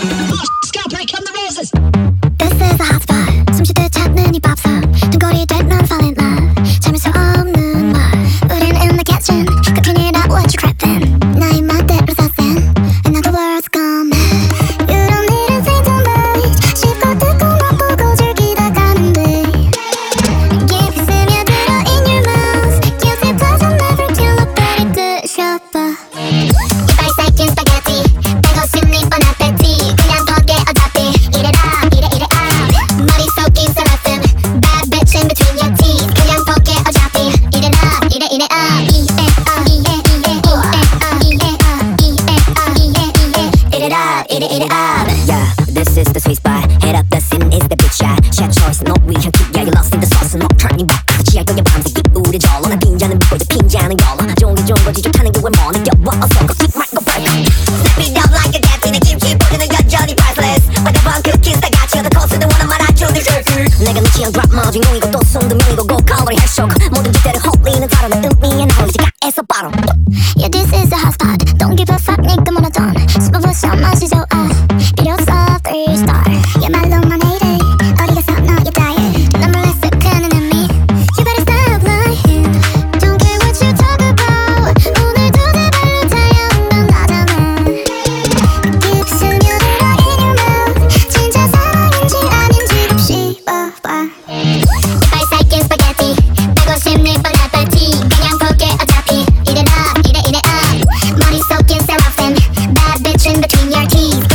Scalpel, come the roses. This is a hotspot. 숨 쉴 때 찾는 이 밥상. 등골이 될 넌 fall in love. 참을 수 없는 말. 우린 in the kitchen. Cooking it up, what you crapping? 나의 멋대로 사센. And now the world's gone mad. You don't need to think too much. 쉽고 듣고 나쁘고 즐기다 가면 돼. 깊이 스며들어 in your mouth. Guilty pleasure never kill a better dish up. 이빨 삭힌 스파게티. 빼고 싶니 뻔한 패티. 그냥 포기해 어차피. Eat it up, eat it, eat it up. 머리 속 긴 seraphim. Bad bitch in between your teeth. 그냥 포기해 어차피. Eat it up, eat it, eat it up. Eat it up, eat it, eat it, eat it up, eat it up, eat it, eat it, eat it up, eat it, eat it up. Yeah, this is the sweet spot. Head up the scene is the big shot. Chef choice, no we have yeah, you lost in the sauce. No turning back. 지하 경의 밤새 우리 절로 난 빈자는 묻고 이제 빈자는 걸로. 좋은 거지 좋다는 게왜 뭐 느껴와 어서 거 keep 말고 break. Snap it up like a cat. 내 김치 보리는 여전히 priceless. 빨간 cookies 다 같이 얻어 코스도 원한 말아줘 내 jerky. 내가 미치한 drop 마 주인공이고 또 송두명이고 고칼로리 해쇼. 모든 짓대로 홀리는 사람은 의미 and 홀리지 가에서 바로. Yeah, this is the hot spot. Don't give a fuck, 니가 모noton. 씹어보셔 맛이 좋아. 필요 없어 3-star. Yeah, 말로만 hate it. 어디 가서 너의 diet. 난 몰래 습관은 me. You better stop lying. Don't care what you talk about. 오늘도 내 발로 달려온 건 나잖아. 깊이 스며들어 in your mouth. 진짜 사랑인지 아닌지 곱씹어봐. 이빨 삭힌 스파게티. 빼고 싶니 뻔한 패티. 그냥 포기해 어차피. Eat it up, eat it, eat it up. 머리 속 긴 seraphim. Bad bitch in between your teeth.